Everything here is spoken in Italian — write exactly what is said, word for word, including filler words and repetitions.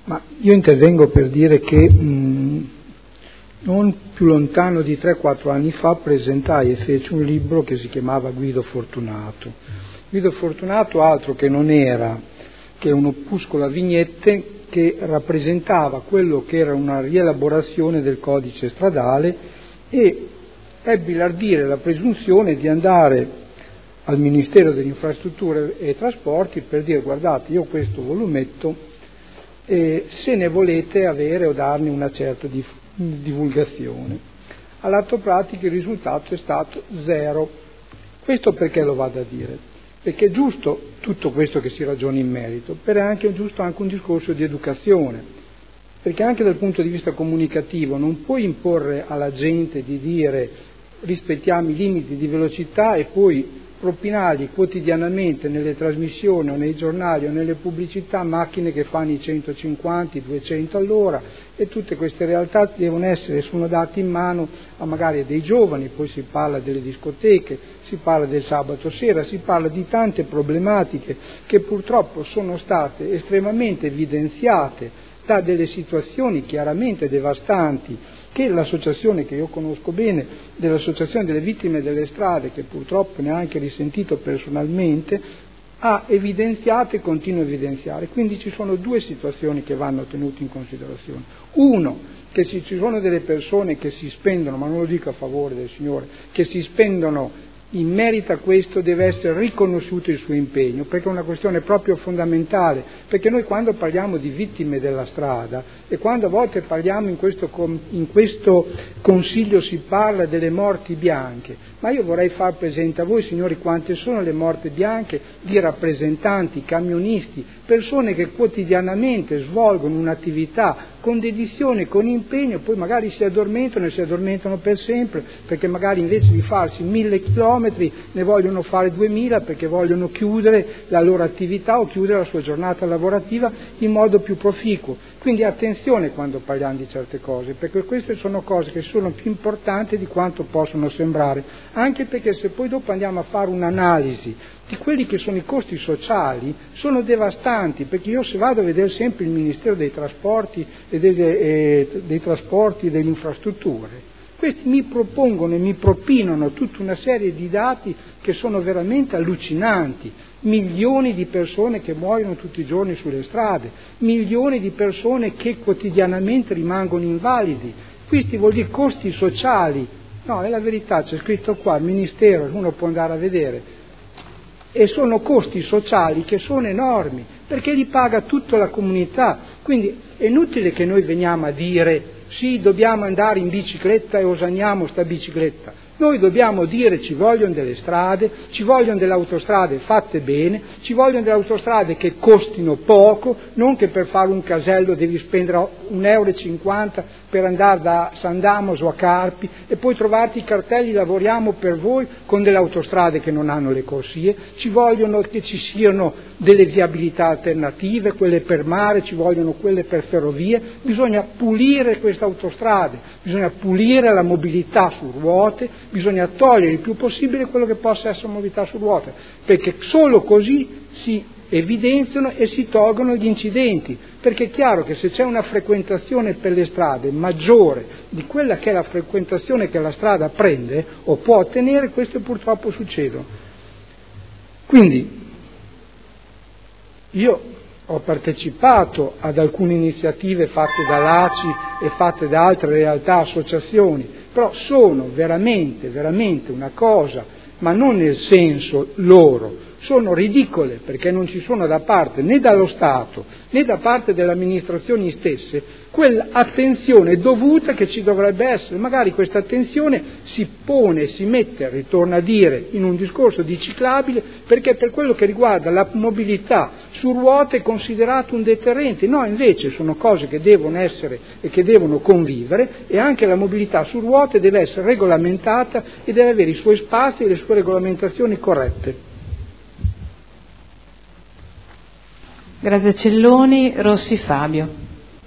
Ma io intervengo per dire che mh, non più lontano di tre quattro anni fa presentai e feci un libro che si chiamava Guido Fortunato. Guido Fortunato altro che non era che un opuscolo a vignette che rappresentava quello che era una rielaborazione del codice stradale, e ebbi l'ardire e la presunzione di andare al Ministero delle Infrastrutture e Trasporti per dire: guardate, io questo volumetto, e se ne volete avere o darne una certa dif- divulgazione. All'atto pratico il risultato è stato zero. Questo perché lo vado a dire? Perché è giusto tutto questo che si ragioni in merito, però è anche giusto anche un discorso di educazione, perché anche dal punto di vista comunicativo non puoi imporre alla gente di dire rispettiamo i limiti di velocità e poi propinargli quotidianamente nelle trasmissioni o nei giornali o nelle pubblicità macchine che fanno i centocinquanta, i duecento all'ora, e tutte queste realtà devono essere, sono date in mano a magari dei giovani. Poi si parla delle discoteche, si parla del sabato sera, si parla di tante problematiche che purtroppo sono state estremamente evidenziate da delle situazioni chiaramente devastanti che l'associazione che io conosco bene, dell'associazione delle vittime delle strade, che purtroppo ne ha anche risentito personalmente, ha evidenziato e continua a evidenziare. Quindi ci sono due situazioni che vanno tenute in considerazione. Uno, che se ci sono delle persone che si spendono, ma non lo dico a favore del Signore, che si spendono in merito a questo, deve essere riconosciuto il suo impegno, perché è una questione proprio fondamentale, perché noi quando parliamo di vittime della strada e quando a volte parliamo in questo, in questo consiglio si parla delle morti bianche, ma io vorrei far presente a voi, signori, quante sono le morti bianche di rappresentanti, camionisti, persone che quotidianamente svolgono un'attività con dedizione, con impegno, poi magari si addormentano e si addormentano per sempre, perché magari invece di farsi mille chilometri ne vogliono fare duemila perché vogliono chiudere la loro attività o chiudere la sua giornata lavorativa in modo più proficuo. Quindi attenzione quando parliamo di certe cose, perché queste sono cose che sono più importanti di quanto possono sembrare, anche perché se poi dopo andiamo a fare un'analisi di quelli che sono i costi sociali, sono devastanti, perché io se vado a vedere sempre il Ministero dei Trasporti e delle, eh, dei trasporti e delle infrastrutture, questi mi propongono e mi propinano tutta una serie di dati che sono veramente allucinanti. Milioni di persone che muoiono tutti i giorni sulle strade, milioni di persone che quotidianamente rimangono invalidi. Questi vuol dire costi sociali. No, è la verità, c'è scritto qua, il Ministero, uno può andare a vedere. E sono costi sociali che sono enormi, perché li paga tutta la comunità. Quindi è inutile che noi veniamo a dire sì, dobbiamo andare in bicicletta e osanniamo sta bicicletta. Noi dobbiamo dire ci vogliono delle strade, ci vogliono delle autostrade fatte bene, ci vogliono delle autostrade che costino poco, non che per fare un casello devi spendere un euro e cinquanta per andare da San Damaso a Carpi e poi trovarti i cartelli lavoriamo per voi con delle autostrade che non hanno le corsie. Ci vogliono che ci siano delle viabilità alternative, quelle per mare, ci vogliono quelle per ferrovie. Bisogna pulire queste autostrade, bisogna pulire la mobilità su ruote, bisogna togliere il più possibile quello che possa essere mobilità su ruote, perché solo così si evidenziano e si tolgono gli incidenti, perché è chiaro che se c'è una frequentazione per le strade maggiore di quella che è la frequentazione che la strada prende o può ottenere, questo purtroppo succede. Quindi io ho partecipato ad alcune iniziative fatte dall'A C I e fatte da altre realtà, associazioni, però sono veramente, veramente una cosa, ma non nel senso loro, sono ridicole, perché non ci sono da parte né dallo Stato né da parte delle amministrazioni stesse quell'attenzione dovuta che ci dovrebbe essere. Magari questa attenzione si pone, si mette, ritorna a dire, in un discorso di ciclabile, perché per quello che riguarda la mobilità su ruote è considerato un deterrente. No, invece sono cose che devono essere e che devono convivere, e anche la mobilità su ruote deve essere regolamentata e deve avere i suoi spazi e le sue regolamentazioni corrette. Grazie Celloni. Rossi Fabio.